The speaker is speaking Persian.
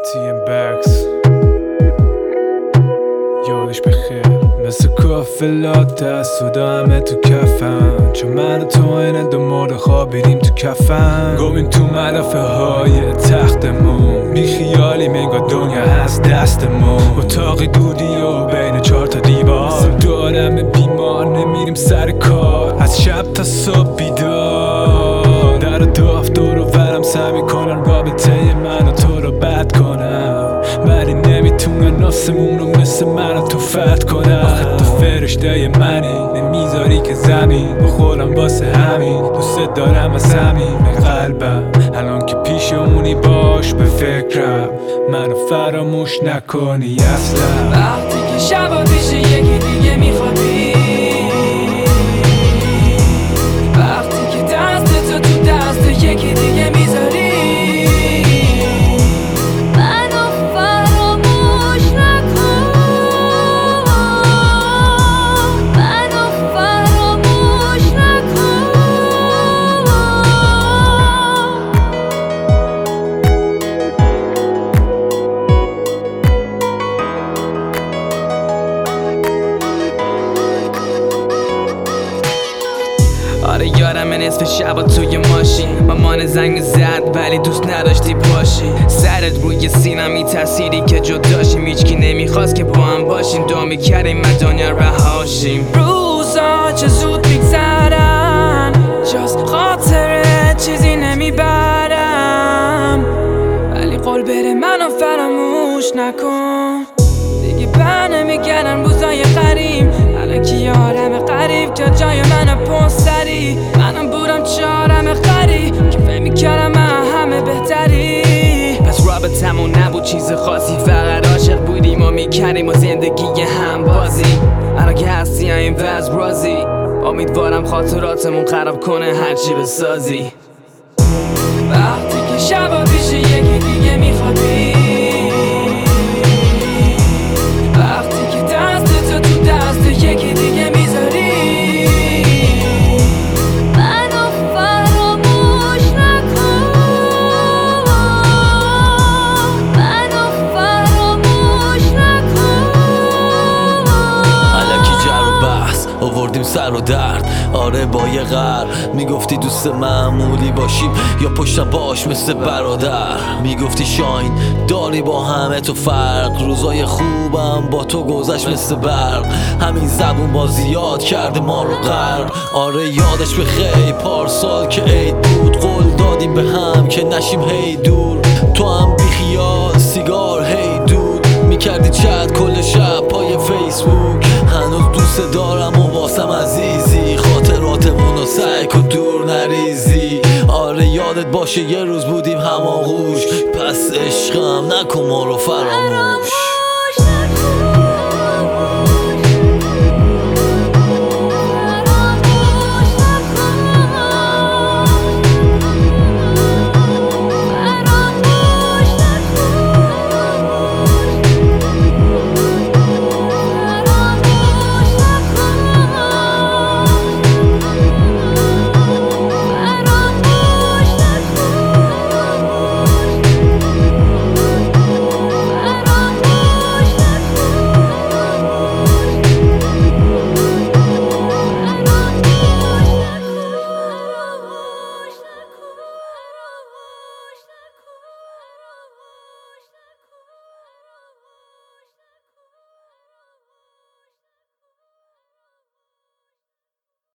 TM یادش بخیر مثل کافلات دست و همه تو کفن، چون من و تو اینه دو مرد خوابیدیم تو کفن. گمیم تو ملافه های تختمون، بی خیالیم انگار دنیا هست دستمون. اتاقی دودی و بین 4 تا دیوار، دارم بیمار نمیریم سر کار. از شب تا صبح بیدار، در داف دور و برم سعی میکنن رابطه من و تو رو بد کنم، ولی نمیتونن نفسمون رو مثل من و تو فتح کنن. آخه تو فرشته منی، نمیذاری که زمین بخورم، واسه همین دوست دارم از همین قلبم. الان که پیشمونی باش به فکرم، منو فراموش نکنی اصلا. وقتی که شبا پیش یکی دیگه میخوابی، وقتی که دستتو تو دست یکی دیگه میذاری، منو فراموش نکن، منو فراموش نکن. آره یارم نصف شبا توی ماشین، مامان زنگ زد ولی دوست نداشتی باشی. سرت روی سینم تأثیری که جداشیم، هیچکی نمیخواست که با هم باشیم. دعا میکردیم از دنیا رهاشیم. روزا چه زود میگذرن، جز خاطره چیزی نمیبرم، ولی قول بره منو فراموش نکن. دیگه بر نمیگردن روزای قریب، الان که یارم قریب که جای من پونسری. منم بودم چارم قریب که فهم میکردم من همه بهتری. پس رابطمون نبود چیز خاصی، فقط عاشق بودیم و میکردیم و زندگی هم بازی. الان که هستی این وضع راضی، امیدوارم خاطراتمون خراب کنه هرچی بسازی. وقتی که شبا پیش یکی دیگه میخوابی، وقتی که دستتو تو دست یکی دیگه میذاری، منو فراموش نکن، منو فراموش نکن. الکی جر و بحث آوردیم سر و درد، آره با یه غر میگفتی دوست معمولی باشیم یا پشت باش مثل برادر. میگفتی شاین داری با همه تو فرق، روزای خوبم با تو گذشت مثل برق. همین زبون با زیاد کرده ما رو غرق. آره یادش بخیر پارسال که عید بود، قول دادیم به هم که نشیم هی دور. تو هم بی خیال سیگار هی دود میکردی چت کل شب پای فیسبوک. هنوز دوست دارم و واسم عزیزی، خاطراتمون رو سعی کن دور نریزی. آره یادت باشه یه روز بودیم هماغوش، پس عشقم نکن ما رو فراموش.